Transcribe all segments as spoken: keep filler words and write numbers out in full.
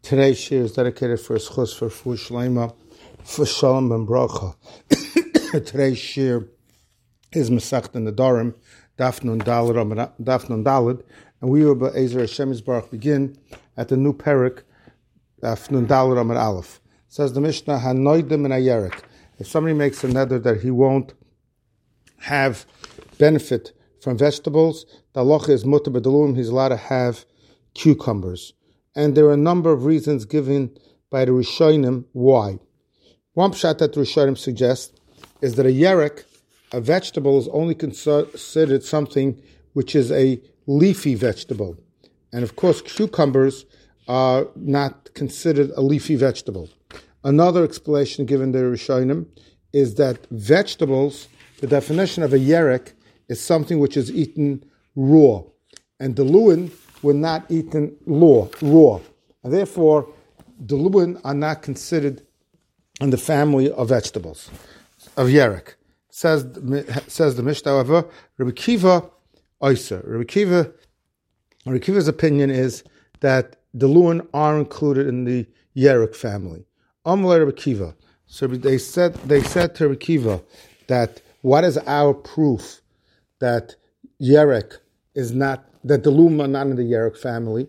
Today's shir is dedicated for Schus for Fu Shleima, for Shalom and Bracha. Today's shir is Masechet Nedarim, Daf Nun Daled, Daf Nun Daled, and we will, Be'ezer Hashem Yisbarach, begin at the new parak, Daf Nun Daled Amud Aleph. Says the Mishnah, Hanoidim and Ayerek. If somebody makes a neder that he won't have benefit from vegetables, the halacha is mutar b'dalum, he's allowed to have cucumbers. And there are a number of reasons given by the Rishonim why. One pshat that the Rishonim suggests is that a yerek, a vegetable, is only considered something which is a leafy vegetable. And of course, cucumbers are not considered a leafy vegetable. Another explanation given by the Rishonim is that vegetables, the definition of a yerek, is something which is eaten raw. And the luin were not eaten raw, raw. And therefore, the luin are not considered in the family of vegetables, of yerek. Says, says the Mishnah, however, Rabbi Kiva Oyser. Rabbi Kiva, Rabbi Kiva's opinion is that the luin are included in the yerek family. Amalei Rabbi Kiva. So they said, they said to Rabbi Kiva that what is our proof that yerek is not, that the luim are not in the yerek family?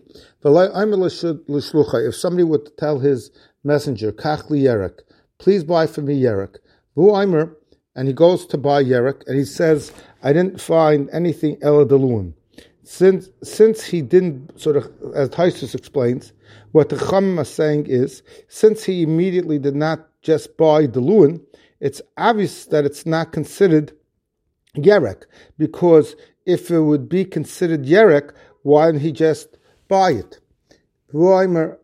If somebody would tell his messenger, Kach li yerek, please buy for me yerek, and he goes to buy yerek, and he says, I didn't find anything ela de luim. Since since he didn't, sort of, as Taisus explains, what the Chachamim are saying is, since he immediately did not just buy the luin, it's obvious that it's not considered yerek, because if it would be considered yerek, why didn't he just buy it? So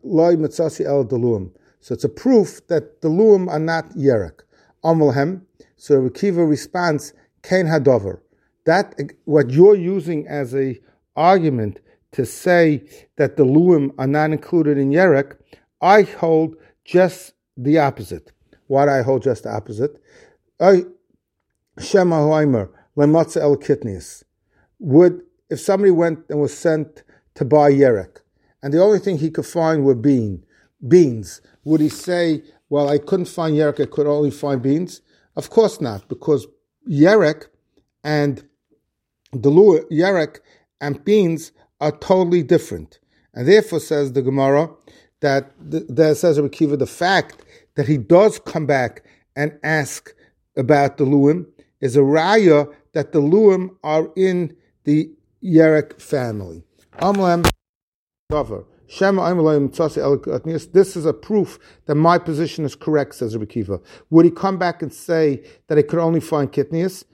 it's a proof that the luim are not yerek. Amalhem. So Rabbi Kiva responds, Kain hadover. That what you're using as a argument to say that the luim are not included in yerek, I hold just the opposite. Why do I hold just the opposite? I Shema Hoimer lematze el kitnius. Would, if somebody went and was sent to buy yerek, and the only thing he could find were bean, beans, would he say, well, I couldn't find yerek, I could only find beans? Of course not, because yerek and the yerek and beans are totally different. And therefore, says the Gemara, that there says Rabbi Kiva, the fact that he does come back and ask about the luim is a raya that the luim are in the yerek family. This is a proof that my position is correct, says Rabbi Kiva. Would he come back and say that he could only find kitnius?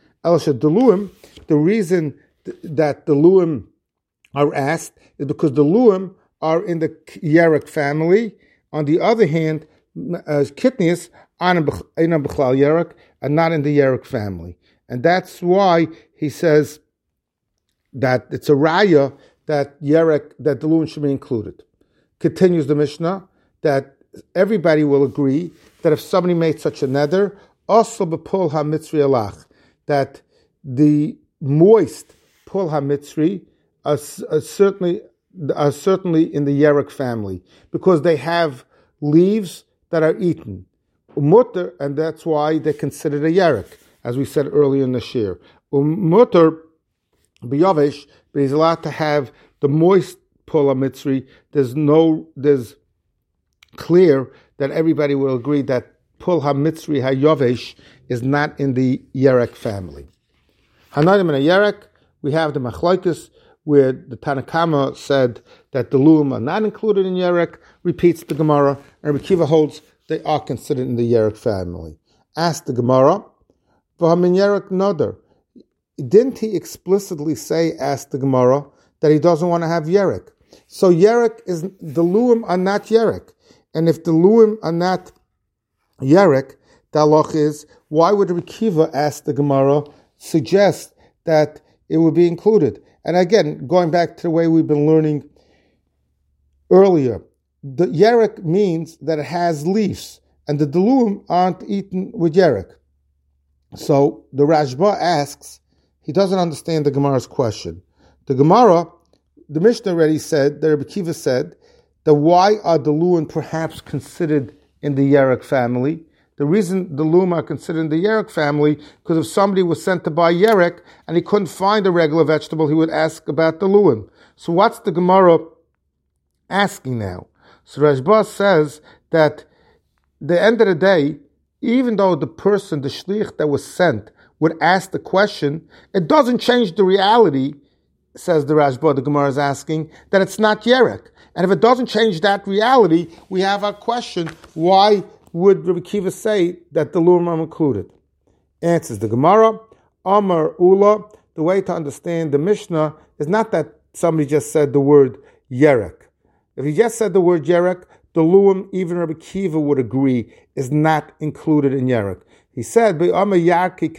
The reason that the luim are asked is because the luim are in the yerek family. On the other hand, as kitnius are in b'chlal yerek and not in the yerek family. And that's why he says that it's a raya that yerek, that the luin should be included. Continues the Mishnah that everybody will agree that if somebody made such a neder, also b'pul ha-mitzri alach, that the moist pul ha-mitzri are, are certainly are certainly in the yerek family because they have leaves that are eaten. Mutter, and that's why they're considered a yerek, as we said earlier in the shir. Mutter b'yavesh, but he's allowed to have the moist pul ha-mitzri. There's no, there's clear that everybody will agree that pul ha-mitzri ha-yavesh is not in the yerek family. Hanadim and a yerek, we have the machlokes where the Tanakama said that the luim are not included in yerek, repeats the Gemara, and Rabbi Kiva holds they are considered in the yerek family. Ask the Gemara, v'hamin yerek noder. Didn't he explicitly say, ask the Gemara, that he doesn't want to have yerek? So yerek is, the luim are not yerek. And if the luim are not yerek, the halach is, why would Rabbi Kiva ask the Gemara, suggest that it would be included? And again, going back to the way we've been learning earlier, the yerek means that it has leaves, and the luim aren't eaten with yerek. So the Rashba asks, he doesn't understand the Gemara's question. The Gemara, the Mishnah already said, that Rabbi Kiva said, that why are the Luim perhaps considered in the Yerek family? The reason the Luim are considered in the Yerek family, because if somebody was sent to buy Yerek and he couldn't find a regular vegetable, he would ask about the Luim. So what's the Gemara asking now? So Rashba says that the end of the day, even though the person, the shliach that was sent, would ask the question, it doesn't change the reality, says the Rashba, the Gemara is asking, that it's not Yerek. And if it doesn't change that reality, we have our question, why would Rabbi Kiva say that the Luim are included? Answers the Gemara, Amar Ula, the way to understand the Mishnah is not that somebody just said the word Yerek. If he just said the word Yerek, the Luim, even Rabbi Kiva would agree, is not included in Yerek. He said, he added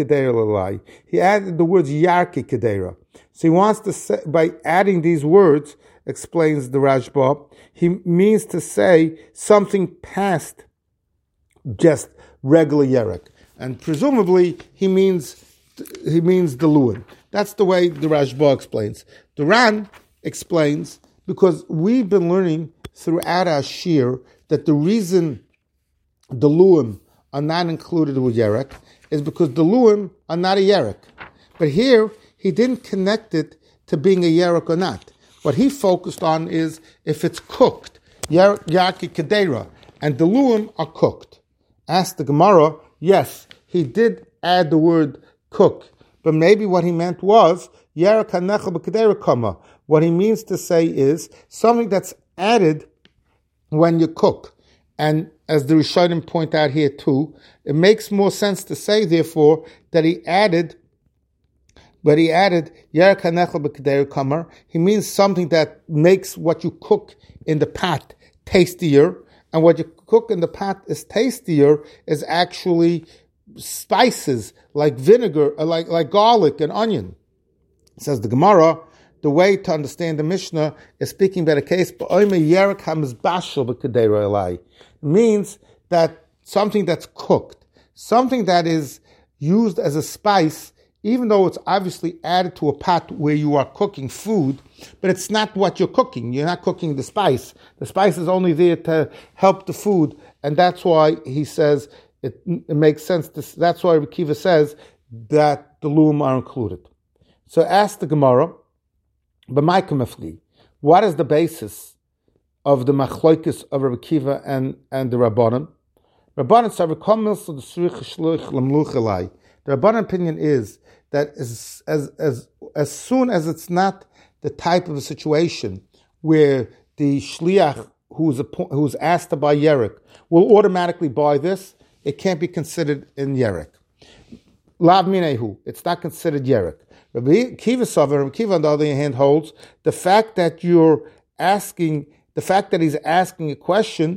the words Yarki Kedera. So he wants to say, by adding these words, explains the Rashba, he means to say something past just regular Yerek. And presumably, he means he means the Luim. That's the way the Rashba explains. The Ran explains, because we've been learning throughout our shir that the reason the Luim are not included with Yerek is because the Luim are not a Yerek. But here, he didn't connect it to being a Yerek or not. What he focused on is if it's cooked, Yarki Kedera, and the Luim are cooked. Asked the Gemara, yes, he did add the word cook, but maybe what he meant was Yerek HaNechel B'Kedera Kama. What he means to say is something that's added when you cook. And as the Rishonim point out here too, it makes more sense to say, therefore, that he added, but he added Yerek HaNechel B'Kedera Kama. He means something that makes what you cook in the pot tastier, and what you cook in the pot is tastier is actually spices like vinegar, like like garlic and onion. Says the Gemara, the way to understand the Mishnah is speaking about a case, means that something that's cooked, something that is used as a spice, even though it's obviously added to a pot where you are cooking food, but it's not what you're cooking. You're not cooking the spice. The spice is only there to help the food, and that's why he says it, it makes sense. To, that's why Rabbi Kiva says that the Luim are included. So ask the Gemara, what is the basis of the machloikis of Rabbi Kiva and, and the Rabbanan? Rabbanan said, the Rabbanan opinion is that as, as, as, as soon as it's not the type of a situation where the shliach who's, a, who's asked to buy Yerek will automatically buy this, it can't be considered in Yerek. Lav minehu, it's not considered Yerek. Rabbi Kiva Sover, Rabbi Kiva on the other hand holds the fact that you're asking, the fact that he's asking a question,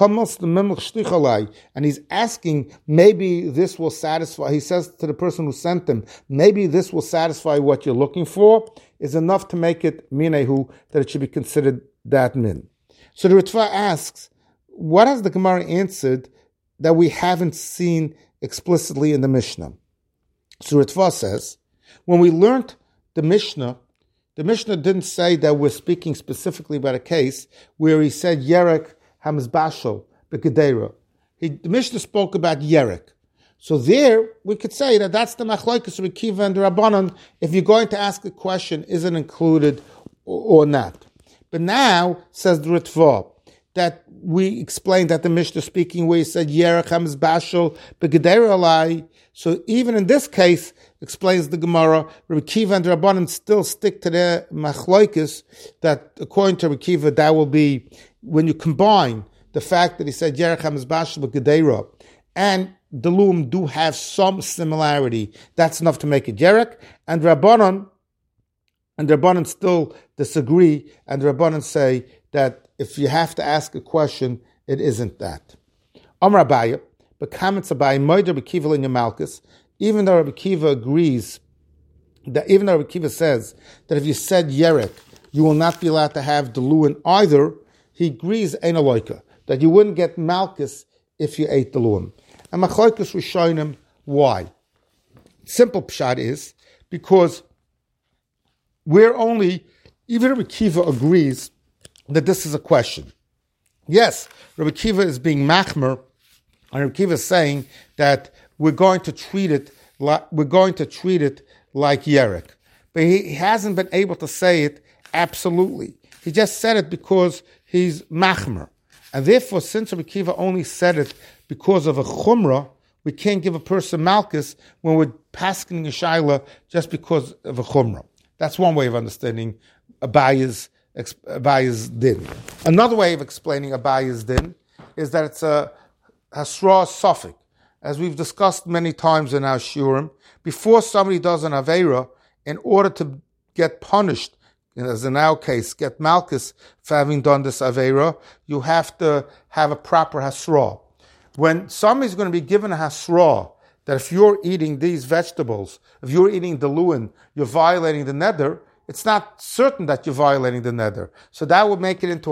and he's asking, maybe this will satisfy, he says to the person who sent him, maybe this will satisfy what you're looking for, is enough to make it minehu, that it should be considered that min. So the Ritva asks, what has the Gemara answered that we haven't seen explicitly in the Mishnah? So Ritva says, when we learned the Mishnah, the Mishnah didn't say that we're speaking specifically about a case where he said Yerek Hamizbashal B'Kedera. The Mishnah spoke about Yerek. So there, we could say that that's the Machlokes Rabbi Kiva and the Rabbanan. If you're going to ask a question, is it included or, or not? But now, says the Ritva, that we explained that the Mishnah speaking where he said Yerek Hamizbashal B'Kedera Alai. So even in this case, explains the Gemara, Rabbi Kiva and Rabbanan still stick to their machlokes, that according to Rabbi Kiva, that will be, when you combine the fact that he said Yerek HaMizbashal B'Kedera and the Luim do have some similarity, that's enough to make it Yerek, and Rabbanan, and Rabbanan still disagree, and Rabbanan say that if you have to ask a question, it isn't that. Amar Abaye, but comments Abaye, Moed Rabbi Kiva in Yamalkus, even though Rabbi Kiva agrees, that even though Rabbi Kiva says that if you said Yerek, you will not be allowed to have the Luim either, he agrees ein aloika, that you wouldn't get Malkus if you ate the Luim. And Machlokes was showing him why. Simple pshat is because we're only, even Rabbi Kiva agrees that this is a question. Yes, Rabbi Kiva is being machmer, and Rabbi Kiva is saying that we're going to treat it like we're going to treat it like yerek, but he hasn't been able to say it absolutely. He just said it because he's machmer, and therefore, since Rabbi Kiva only said it because of a chumrah, we can't give a person malchus when we're pasking a shaila just because of a chumrah. That's one way of understanding Abaya's Abaya's din. Another way of explaining Abaya's din is that it's a hasra suffix. As we've discussed many times in our shiurim, before somebody does an aveira, in order to get punished, as in our case, get malchus for having done this aveira, you have to have a proper hasra. When somebody's going to be given a hasra, that if you're eating these vegetables, if you're eating the luin, you're violating the neder, it's not certain that you're violating the neder. So that would make it into...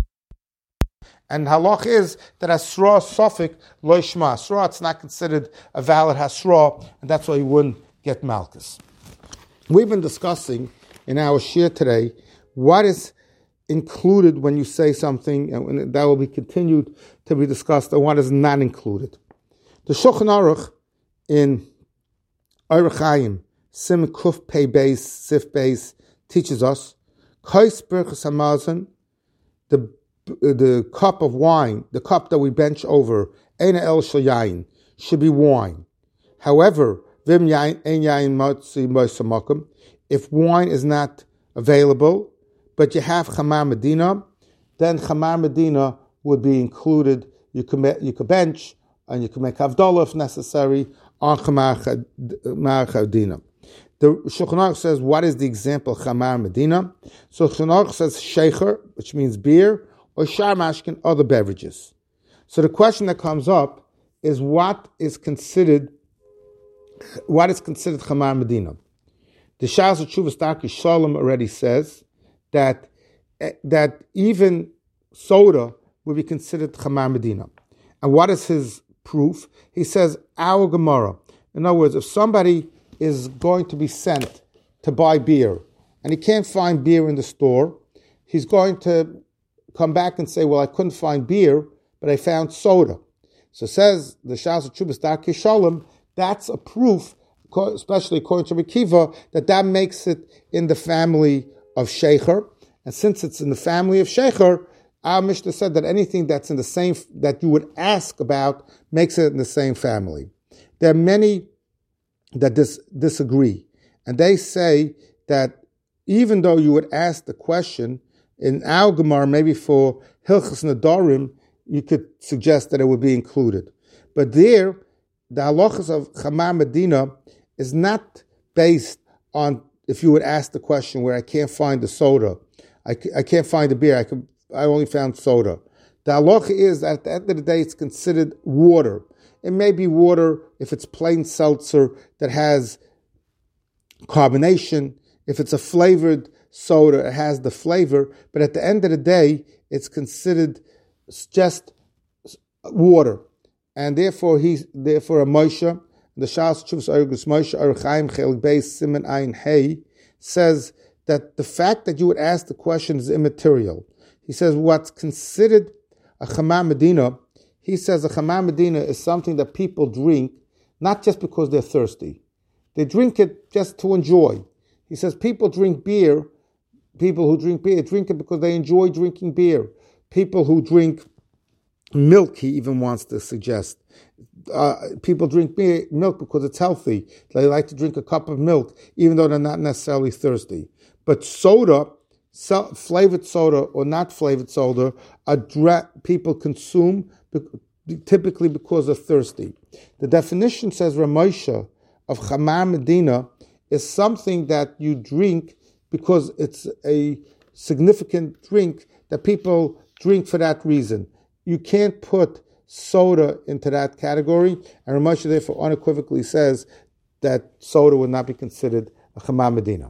And halach is that hasra suffix lo yishma. Hasra, it's not considered a valid hasra, and that's why you wouldn't get malchus. We've been discussing in our shir today what is included when you say something, and that will be continued to be discussed, and what is not included. The Shulchan Aruch in Orach Chaim, Sim Kuf Pei Beis, Sif Beis, teaches us, Kais Birchas Hamazon, the the cup of wine, the cup that we bench over, Eina El Shel Yain, should be wine. However, Vim Yain Ein Yain Motzi Moisa Makom, if wine is not available, but you have Chamar Medina, then Chamar Medina would be included. You could, you could bench, and you can make Havdalah if necessary, on Chamar Medina. The Shulchan Aruch says, what is the example of Chamar Medina? So Shulchan Aruch says Shecher, which means beer, or Shar Mashkin, other beverages. So the question that comes up is what is considered what is considered Chamar Medina? The Shas Tshuvas Darkei Shalom already says that that even soda would be considered Chamar Medina. And what is his proof? He says, our Gemara. In other words, if somebody is going to be sent to buy beer, and he can't find beer in the store, he's going to come back and say, well, I couldn't find beer, but I found soda. So says the Shas Tshuvas Darkei Shalom, that's a proof, especially according to Rabbi Kiva, that that makes it in the family of Shecher. And since it's in the family of Shecher, our Mishnah said that anything that's in the same, that you would ask about, makes it in the same family. There are many that dis, disagree. And they say that even though you would ask the question, in our Gemara, maybe for Hilchas Nadarim, you could suggest that it would be included. But there, the halachas of Chamar Medina is not based on, if you would ask the question where I can't find the soda, I, I can't find the beer, I can, I only found soda. The halacha is that at the end of the day, it's considered water. It may be water if it's plain seltzer that has carbonation. If it's a flavored soda, it has the flavor. But at the end of the day, it's considered just water. And therefore, he's therefore a Moshe, the Shas Tshuvas Argus Moshe Orach Chaim Chelik Beis Siman Ayin Hey says that the fact that you would ask the question is immaterial. He says what's considered a Chamar Medina, he says a Chamar Medina is something that people drink not just because they're thirsty. They drink it just to enjoy. He says people drink beer, people who drink beer drink it because they enjoy drinking beer. People who drink milk, he even wants to suggest. Uh, people drink beer, milk because it's healthy. They like to drink a cup of milk, even though they're not necessarily thirsty. But soda, so, flavored soda or not flavored soda, are dra- people consume be- typically because they're thirsty. The definition says Ramosha of Chamar Medina is something that you drink because it's a significant drink that people drink for that reason. You can't put soda into that category, and Ramosha therefore unequivocally says that soda would not be considered a Chamar Medina.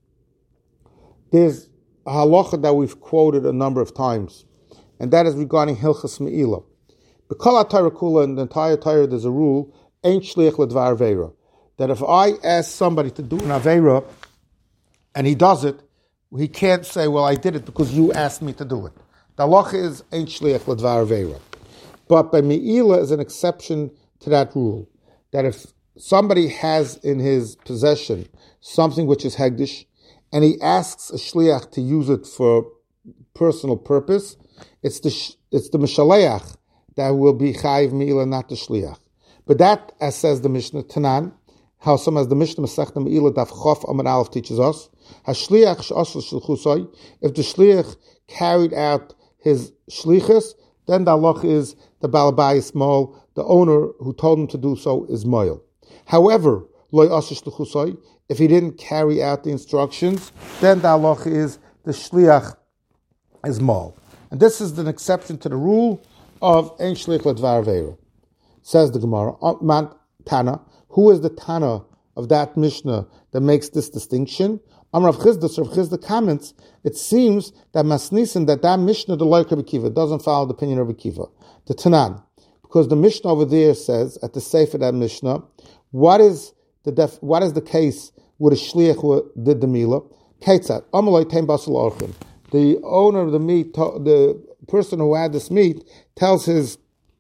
There's a halacha that we've quoted a number of times, and that is regarding Hilchas Me'ilah. B'kol HaTorah Kula, in the entire Torah, there's a rule, Ein Shliach L'Dvar Aveira, that if I ask somebody to do an Aveira, and he does it, he can't say, well, I did it because you asked me to do it. The halacha is ain't shliach ledvar aveira. But by me'ila is an exception to that rule, that if somebody has in his possession something which is hegdish, and he asks a shliach to use it for personal purpose, it's the it's the mishaleach that will be chayiv me'ila, not the shliach. But that, as says the Mishnah Tanan, how some as the Mishnah Masechta Me'ila Daf Chof Amud Aleph teaches us, Hashliach she'asel shlichusay, if the shliach carried out his shlichus, then the halach is the balabai is small, the owner who told him to do so is moil. However, loy asel shlichusay, if he didn't carry out the instructions, then the halach is the shliach is mal. And this is an exception to the rule of ein shlich ledvar aveira. Says the Gemara, Man Tana, who is the Tana of that Mishnah that makes this distinction? Amar Rav Chizda, Rav Chizda comments, it seems that Masnisin, that that Mishnah, the like Rabbi Kiva, doesn't follow the opinion of Rabbi Kiva, the Tanan, because the Mishnah over there says, at the Seif of that Mishnah, what is the def, what is the case with a shliach who did the Mila? Ketzat, Amalei Tein Basel Orchim. The owner of the meat, the person who had this meat, tells his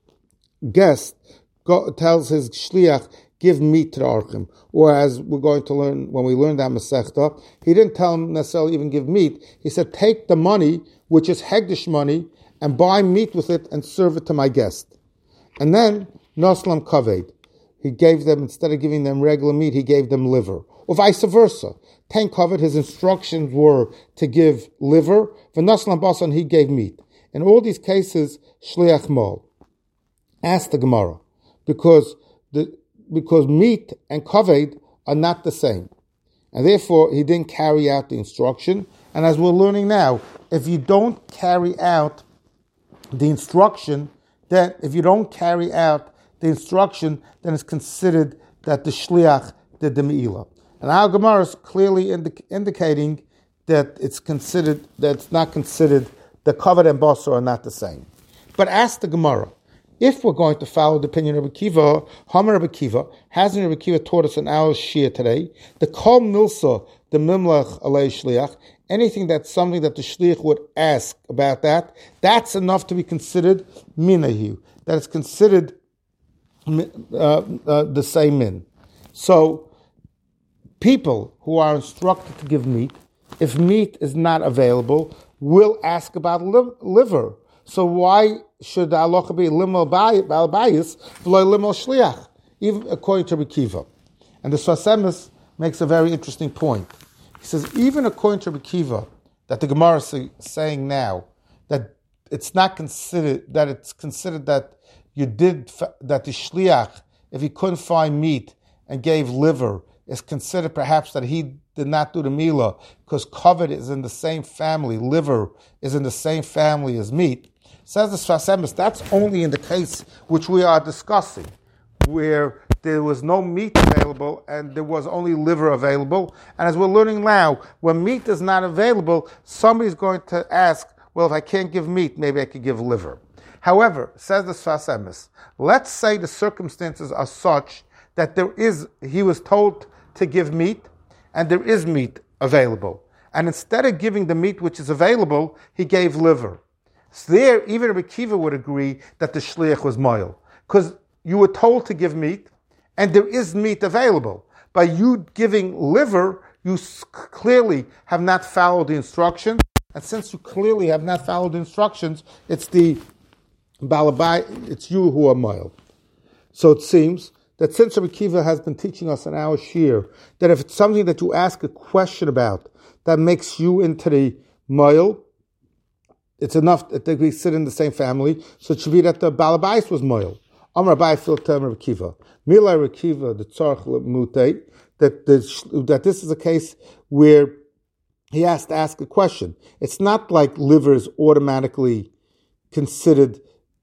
guest, go, tells his shliach, give meat to the archim. Or as we're going to learn when we learn that Masechta, he didn't tell him necessarily even give meat. He said, take the money, which is hegdish money, and buy meat with it and serve it to my guest. And then, Noslam Kaved. He gave them, instead of giving them regular meat, he gave them liver. Or vice versa. Ten Kaved, his instructions were to give liver. V'Noslam Basan, he gave meat. In all these cases, shliach mol. Ask the Gemara, because the because meat and kaved are not the same, and therefore he didn't carry out the instruction. And as we're learning now, if you don't carry out the instruction, then if you don't carry out the instruction, then it's considered that the shliach did the meila. And our Gemara is clearly indi- indicating that it's considered that it's not considered the kaved and basar are not the same. But ask the Gemara, if we're going to follow the opinion of Rabbi Kiva, Hamar Rabbi Kiva, hasn't Rabbi Kiva taught us in our Shia today, the Kol Milsa, the Mimlach Alei Shliach, anything that's something that the Shliach would ask about that, that's enough to be considered Minahu, that it's considered uh, uh, the same min. So, people who are instructed to give meat, if meat is not available, will ask about li- liver. So why should the halacha be limal balbayis v'lo limal shliach, even according to Rabbi Kiva? And the Sfas Emes makes a very interesting point. He says, even according to Rabbi Kiva, that the Gemara is saying now, that it's not considered, that it's considered that you did, that the shliach, if he couldn't find meat and gave liver, is considered perhaps that he did not do the milah, because kaved is in the same family, liver is in the same family as meat. Says the Sfas Emes, that's only in the case which we are discussing, where there was no meat available and there was only liver available. And as we're learning now, when meat is not available, somebody's going to ask, well, if I can't give meat, maybe I could give liver. However, says the Sfas Emes, let's say the circumstances are such that there is, he was told to give meat, and there is meat available. And instead of giving the meat which is available, he gave liver. So there, even Rabbi Kiva would agree that the shliach was moil, because you were told to give meat, and there is meat available. By you giving liver, you clearly have not followed the instructions, and since you clearly have not followed the instructions, it's the balabai, it's you who are moil. So it seems that since Rabbi Kiva has been teaching us in our shir, that if it's something that you ask a question about that makes you into the moil, it's enough that we sit in the same family, so it should be that the balabais was moil. Amar Abai Filtem Rabbi Kiva. Mila Rabbi Kiva, the tzarch mutei, that that this is a case where he has to ask a question. It's not like liver is automatically considered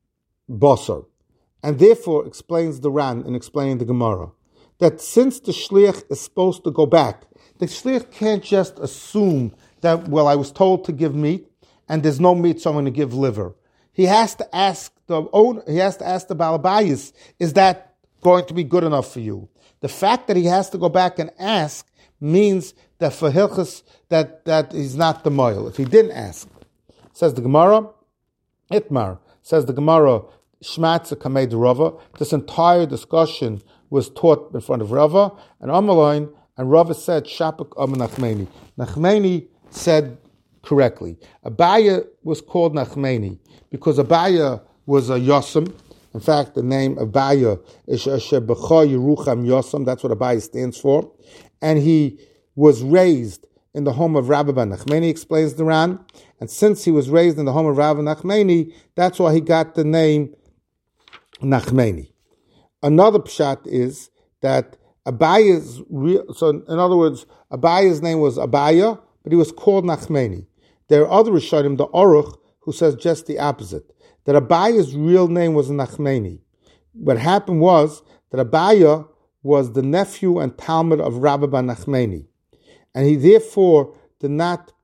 basar. And therefore explains the Ran in explaining the Gemara, that since the shliach is supposed to go back, the shliach can't just assume that, well, I was told to give meat, and there's no meat, so I'm going to give liver. He has to ask the owner, he has to ask the balabayis, is that going to be good enough for you? The fact that he has to go back and ask means that for hilchus, that, that he's not the moil. If he didn't ask, says the Gemara, Itmar, says the Gemara, Shmatza Kamed Rava. This entire discussion was taught in front of Rava, and Amalain, and Rava said, Shapuk Am Nachmeni. Nachmeni said correctly. Abaya was called Nachmeni because Abaya was a Yosem. In fact, the name Abaya is Asher B'cha Yerucham Yosem. That's what Abaya stands for. And he was raised in the home of Rabbi Ben Nachmeni, explains the Ran. And since he was raised in the home of Rabbi Nachmeni, that's why he got the name Nachmeni. Another pshat is that Abaya's real, so in other words, Abaya's name was Abaya, but he was called Nachmeni. There are other Rishonim, the Aruch, who says just the opposite, that Abaya's real name was Nachmeni. What happened was that Abaya was the nephew and Talmud of Rabbi Ben Nachmeni, and he therefore did not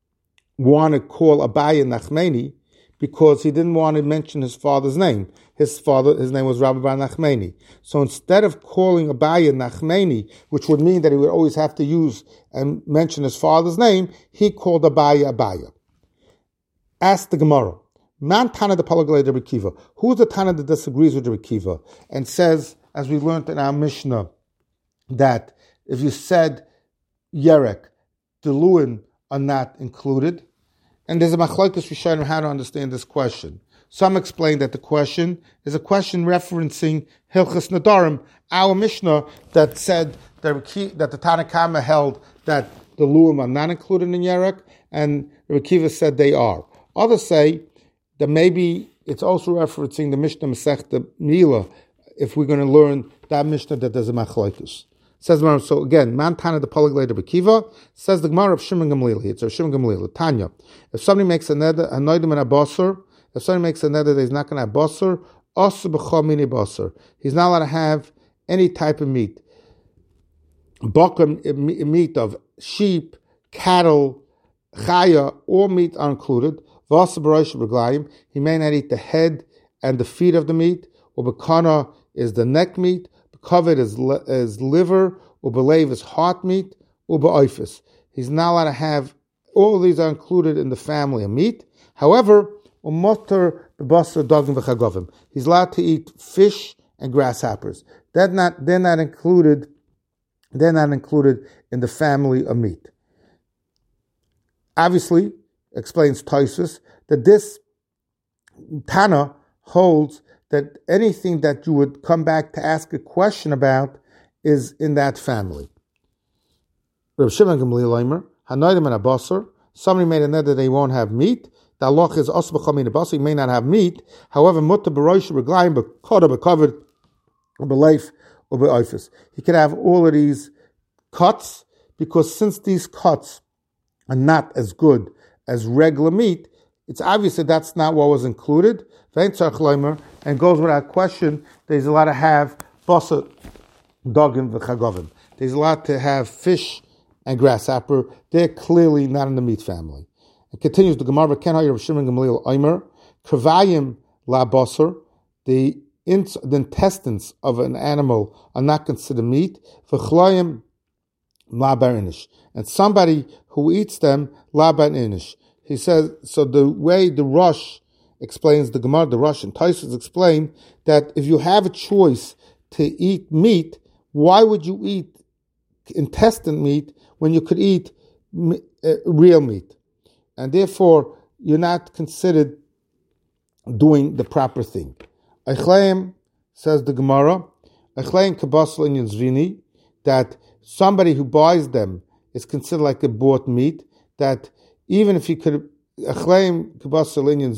want to call Abaya Nachmeni because he didn't want to mention his father's name. His father, his name was Rabbi Ben Nachmeni. So instead of calling Abaya Nachmeni, which would mean that he would always have to use and mention his father's name, he called Abaya Abaya. Ask the Gemara, Man Tana the Palagalei Rabbi Kiva. Who is the Tana that disagrees with Rabbi Kiva and says, as we learned in our Mishnah, that if you said Yerek, Deluin are not included? And there's a machlokes Rishonim how to understand this question. Some explain that the question is a question referencing Hilchas Nadarim, our Mishnah that said that the Tanna Kama held that the Luim are not included in Yerek, and Rabbi Kiva said they are. Others say that maybe it's also referencing the Mishnah Masechta Mila, if we're going to learn that Mishnah that there's a machlokes. Says the Gemara, so again, Man Tana the Palagalei Rabbi Kiva, says the Gemara of Shimon Gamliel. It's of Shimon Gamliel. Tanya, if somebody makes a neder, a noidim and a basar, if somebody makes a neder that he's not going to have basar, also b'chol mini basar, he's not allowed to have any type of meat. Bakar, meat of sheep, cattle, chaya, all meat are included. Vasa b'rosh b'glayim, he may not eat the head and the feet of the meat, or b'kana is the neck meat, covered is, is liver, or belev is heart meat, or be'oifis. He's not allowed to have, all of these are included in the family of meat. However, umoter b'basar dagim v'chagovim. He's allowed to eat fish and grasshoppers. They're not, they're not included, they're not included in the family of meat. Obviously, explains Tosfos, that this Tana holds that anything that you would come back to ask a question about is in that family. Reb Shimon Gamliel Omer, Hanoidim and Abasar, somebody made a neder that they won't have meat. The halach is also b'chol min abasar, he may not have meat. However, mutter b'rosh b'glayim b'koda b'covered or b'leif or b'oifis. He could have all of these cuts, because since these cuts are not as good as regular meat, it's obvious that that's not what was included. And goes without question, there's a lot to have basar, dogim, v'chagovim. There's a lot to have fish and grasshopper. They're clearly not in the meat family. It continues, the Gemara, Ken HaYir Shimon Gamliel Omer, Kravayim la basar, the the intestines of an animal are not considered meat. V'chloyim la barinish. And somebody who eats them, la barinish. He says, so the way the Rosh explains the Gemara, the Rosh and Tosfos explain that if you have a choice to eat meat, why would you eat intestine meat when you could eat uh, real meat? And therefore, you're not considered doing the proper thing. Eichleim, says the Gemara, Eichleim kabasel in Zvini, that somebody who buys them is considered like a bought meat, that even if you could, again, what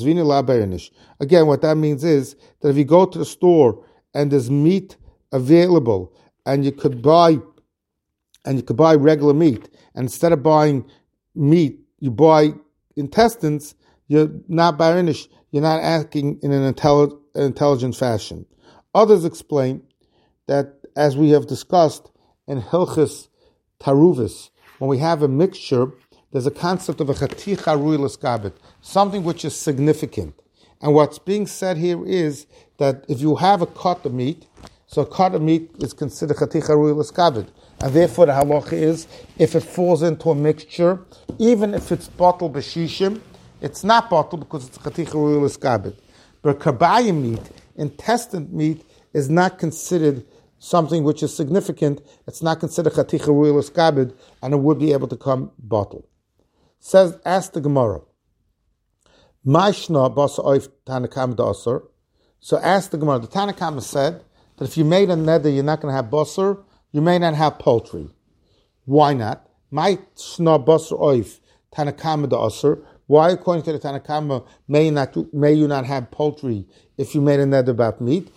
that means is that if you go to the store and there's meat available, and you could buy, and you could buy regular meat, and instead of buying meat, you buy intestines, you're not barinish, you're not acting in an intelli- intelligent fashion. Others explain that, as we have discussed in Hilchis Taruvis, when we have a mixture, there's a concept of a chaticha rui l'skabit, something which is significant. And what's being said here is that if you have a cut of meat, so a cut of meat is considered chaticha rui l'skabit. And therefore the halacha is, if it falls into a mixture, even if it's bottled b'shishim, it's not bottle because it's chaticha ruil iskabed. But karbayim meat, intestine meat, is not considered something which is significant. It's not considered chaticha ruil iskabed, and it would be able to come bottle. Says, ask the Gemara. Maishna basa oif tanakam da'asar. So ask the Gemara. The Tanakama said that if you made a neder, you're not going to have basar, you may not have poultry. Why not? Maishna basa oif tanakam da'asar. Why, according to the Tanakama, may you not may you not have poultry if you made a neder about meat?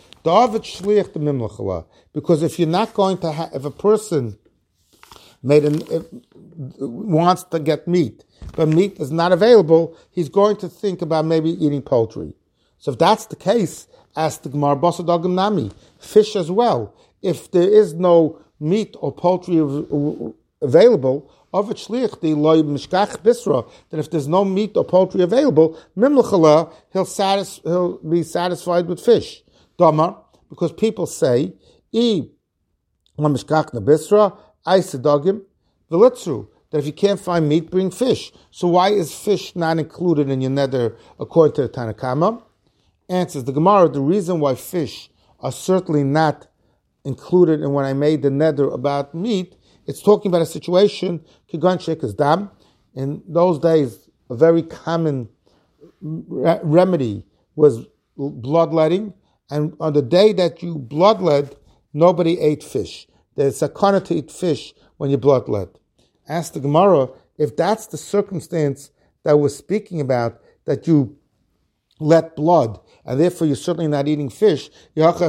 Because if you're not going to have, if a person made an, if, wants to get meat, but meat is not available, he's going to think about maybe eating poultry. So if that's the case, ask the Gemara, Basa Dagim Nami, fish as well. If there is no meat or poultry available, of a shliach the loy mishkach bisra, that if there's no meat or poultry available, mimlachala, he'll satis, he'll be satisfied with fish. Damar, because people say, I mishkach na bisra, I sedagim v'litzru, that if you can't find meat, bring fish. So why is fish not included in your neder according to the Tanakama? Answers the Gemara, the reason why fish are certainly not included in when I made the neder about meat, it's talking about a situation, kigan shekas dam. In those days, a very common re- remedy was bloodletting, and on the day that you bloodlet, nobody ate fish. There's a sakana to eat fish when you bloodlet. Ask the Gemara, if that's the circumstance that we're speaking about, that you let blood, and therefore you're certainly not eating fish, on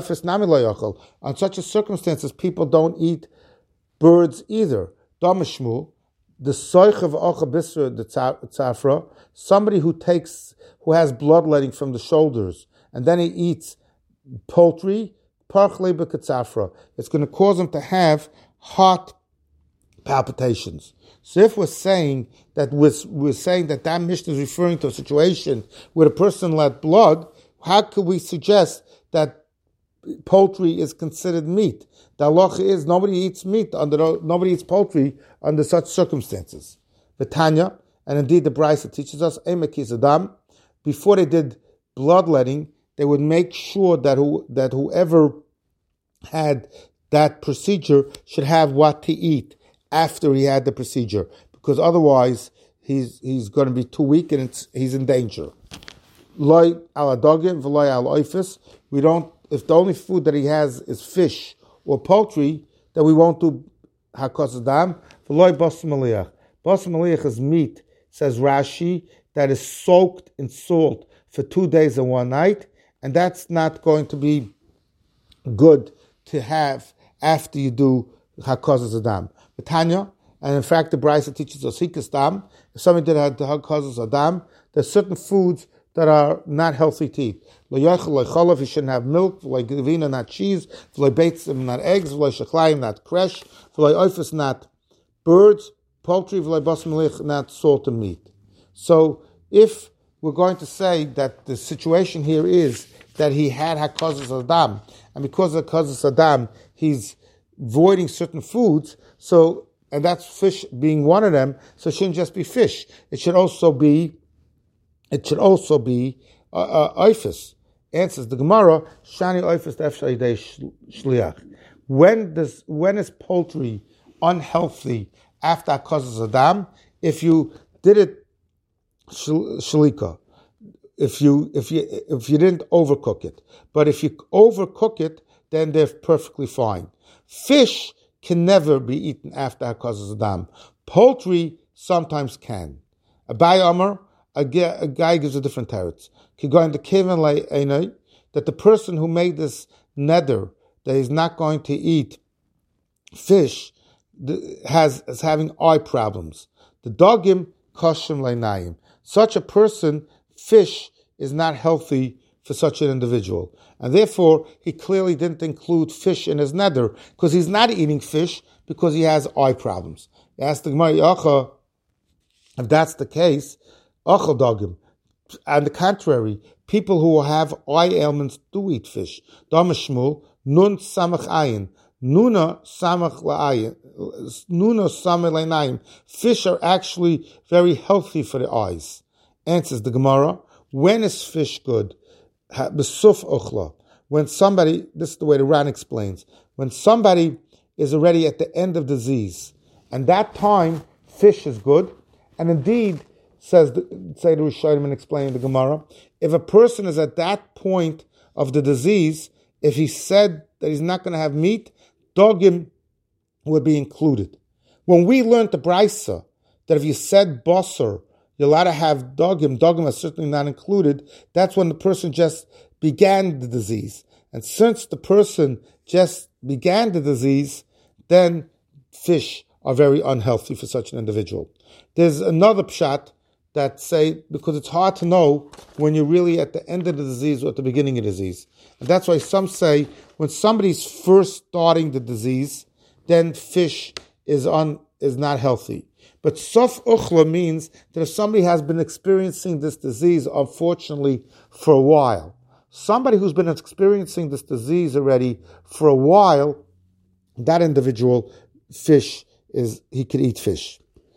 such a circumstances, people don't eat birds either. Damashmu, the soich of Ocha Bisra, the tzafra, somebody who takes, who has bloodletting from the shoulders, and then he eats poultry, parchle b'katzafra. It's going to cause him to have heart palpitations. So if we're saying that we're, we're saying that that Mishnah is referring to a situation where a person let blood, how could we suggest that poultry is considered meat? The halacha is nobody eats meat under nobody eats poultry under such circumstances. V'tanya, and indeed the Brisa teaches us, Adam, before they did bloodletting, they would make sure that who that whoever had that procedure should have what to eat after he had the procedure, because otherwise he's he's going to be too weak and it's, he's in danger. Loy ala dogim v'loy ala oifis. We don't. If the only food that he has is fish or poultry, then we won't do hakos adam. V'loy bas maliach. Bas maliach is meat, says Rashi, that is soaked in salt for two days and one night, and that's not going to be good to have after you do hakos adam. Tanya, and in fact the Brisa teaches us hikas dam. If somebody did have the hakos adam, there's certain foods that are not healthy to eat. Lo he shouldn't have milk, like gavina, not cheese, lo beitzim, not eggs, lo shachlayim, not kresh, lo oifus, not birds, poultry, lo bas melich, not salt and meat. So if we're going to say that the situation here is that he had hakos adam, and because of hakos adam, he's voiding certain foods, so, and that's fish being one of them, so it shouldn't just be fish. It should also be, it should also be uh, uh, oifus. Answers the Gemara, shani oifus efshai dei shliach. When does, when is poultry unhealthy after hakos adam? If you did it shlika, if you if you if you didn't overcook it, but if you overcook it, then they're perfectly fine. Fish can never be eaten after hakos adam. Poultry sometimes can. Abai Amar, a guy gives a different teretz. That the person who made this neder, that he's not going to eat fish, has is having eye problems. The dogim koshem leinayim. Such a person, fish is not healthy for such an individual. And therefore, he clearly didn't include fish in his neder, because he's not eating fish because he has eye problems. He asked the Gemara, if that's the case, achal dogim. On the contrary, people who have eye ailments do eat fish. Damashmul, nun samach ayin. Nuna samach la'ayin. Nuna samach la'inayim. Fish are actually very healthy for the eyes. Answers the Gemara, when is fish good? Besuf ochla. When somebody, this is the way the Ran explains, when somebody is already at the end of disease, and that time fish is good, and indeed, says the, say the Rishonim and explaining the Gemara, if a person is at that point of the disease, if he said that he's not going to have meat, dogim would be included. When we learned the Brisa, that if you said basar, you're allowed to have dogim, dogim is certainly not included, that's when the person just began the disease. And since the person just began the disease, then fish are very unhealthy for such an individual. There's another pshat that say, because it's hard to know when you're really at the end of the disease or at the beginning of the disease. And that's why some say when somebody's first starting the disease, then fish is un, is not healthy. But sof uchla means that if somebody has been experiencing this disease, unfortunately, for a while, somebody who's been experiencing this disease already for a while, that individual, fish, is he could eat fish.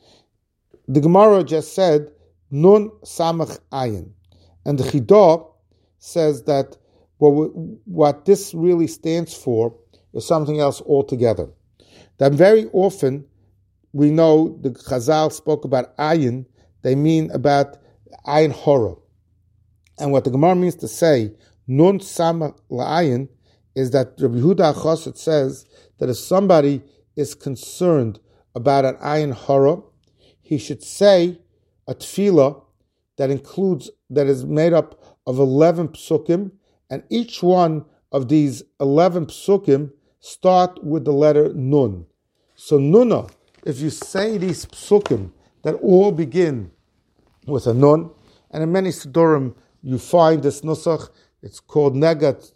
The Gemara just said, nun samach ayin. And the Chidah says that well, what this really stands for is something else altogether. That very often, we know the Chazal spoke about ayin, they mean about ayin hora. And what the Gemara means to say, nun samach la'ayin, is that Rabbi Yehuda HaChassid says that if somebody is concerned about an ayin hora, he should say a tefillah that includes, that is made up of eleven psukim, and each one of these eleven psukim start with the letter nun. So nuna, if you say these psukim that all begin with a nun, and in many Sidurim you find this nusach, it's called negat.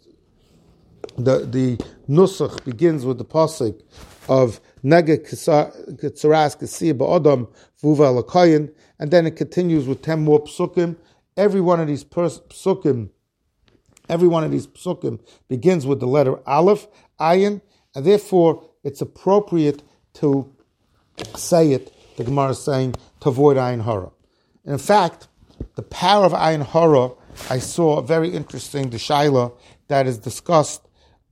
The the nusach begins with the pasuk of negat kitzaras k'siyah ba'adam vuva l'kayin, and then it continues with ten more psukim. Every one of these pers- psukim, every one of these psukim begins with the letter aleph, ayin, and therefore it's appropriate to say it. The Gemara is saying to avoid ayin hara. And in fact, the power of ayin hara, I saw a very interesting the shaila that is discussed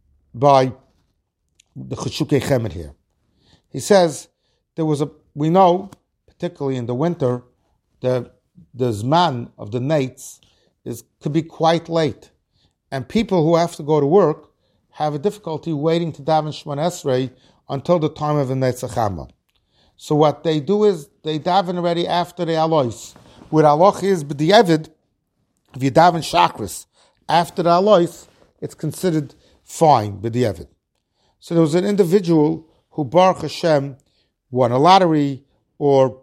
by the Cheshukei Chemed here. He says there was a we know particularly in the winter the the zman of the nights is could be quite late, and people who have to go to work have a difficulty waiting to daven Shemona Esrei until the time of the Netzach Hama. So what they do is they daven already after the alois. What aloch is b'di'evid, if you daven shakris after the alois, it's considered fine b'di'evid. So there was an individual who Baruch Hashem won a lottery or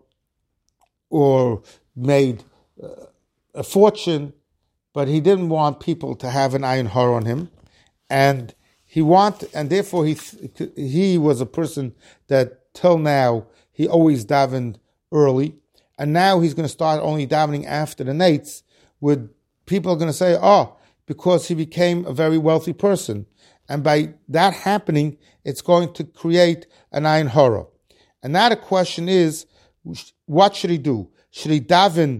or made uh, a fortune, but he didn't want people to have an ayin hara on him, and he want and therefore he he was a person that till now he always davened early, and now he's going to start only davening after the nights. With people are going to say, oh, because he became a very wealthy person, and by that happening, it's going to create an ayin hara. And now the question is, what should he do? Should he daven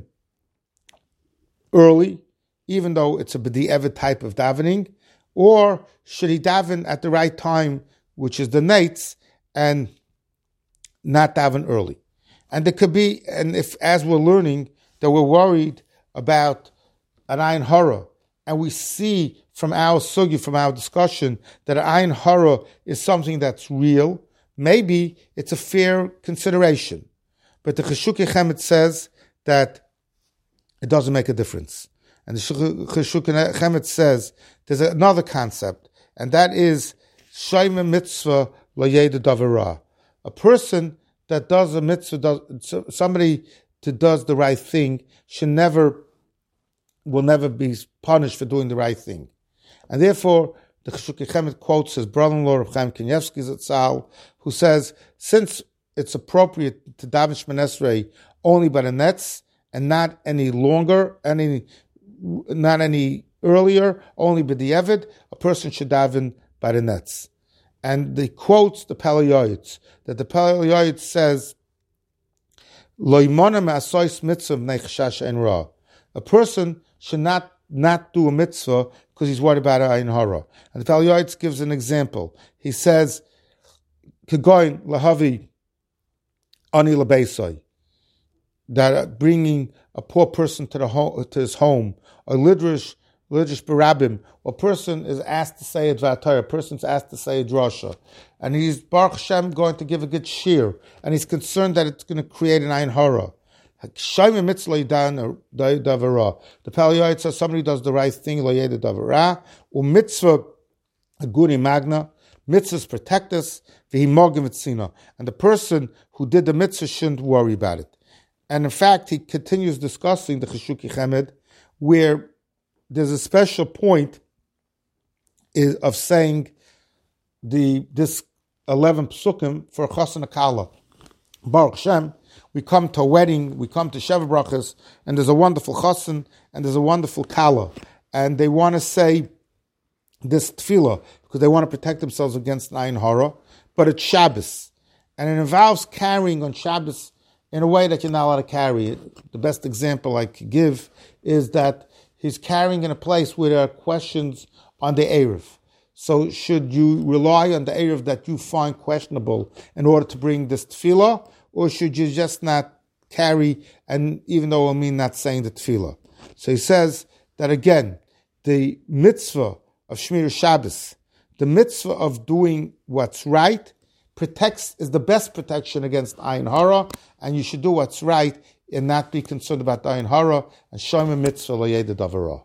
early, even though it's a b'di'evet type of davening, or should he daven at the right time, which is the nights, and not daven early? And there could be, and if as we're learning that we're worried about an ayin hara, and we see from our sugi, from our discussion, that an ayin hara is something that's real, maybe it's a fair consideration. But the Cheshukei Chemed says that it doesn't make a difference. And the Cheshukei Chemed says there's another concept, and that is Shayma mitzvah lo yeda davara. A person that does a mitzvah, does, somebody that does the right thing, should never, will never be punished for doing the right thing. And therefore, the Cheshukei Chemed quotes his brother-in-law, Reb Chaim Kanievsky Zatzal, who says, since it's appropriate to daven Shemona Esrei only by the nets, and not any longer, any, not any earlier, only by the Evid, a person should daven by the nets. And they quotes the Pelei Yoetz, that the Pelei Yoetz says, Lo yimona me'asois mitzvah v'nei chashash ein ra. A person should not not do a mitzvah because he's worried about ayin hara. And the Pal Yoetz gives an example. He says, "Kegoin lahavi ani lebeisai," that bringing a poor person to the home, to his home, or lidrish lidrish barabim. A person is asked to say a dvar Torah. A person's asked to say a drasha, and he's Baruch Hashem going to give a good shir, and he's concerned that it's going to create an ayin hara. The Pal Yoetz says somebody does the right thing, lo yeda davara, u mitzvah aguni magna, mitzvahs protect us, v'himogim etzina, and the person who did the mitzvah shouldn't worry about it. And in fact, he continues discussing the Cheshuki Chemed, where there's a special point is of saying the this eleven psukim for Chassan Akala. Baruch Shem, we come to a wedding, we come to Sheva Brachas, and there's a wonderful chassan, and there's a wonderful kala, and they want to say this tefillah, because they want to protect themselves against ayin hara, but it's Shabbos, and it involves carrying on Shabbos in a way that you're not allowed to carry it. The best example I could give is that he's carrying in a place where there are questions on the Erev. So should you rely on the Erev that you find questionable in order to bring this tefillah, or should you just not carry, and even though it will mean not saying the tefillah? So he says that again, the mitzvah of Shmir Shabbos, the mitzvah of doing what's right, protects is the best protection against ayin hara, and you should do what's right and not be concerned about ayin hara, and shoym a mitzvah lo yeda davara.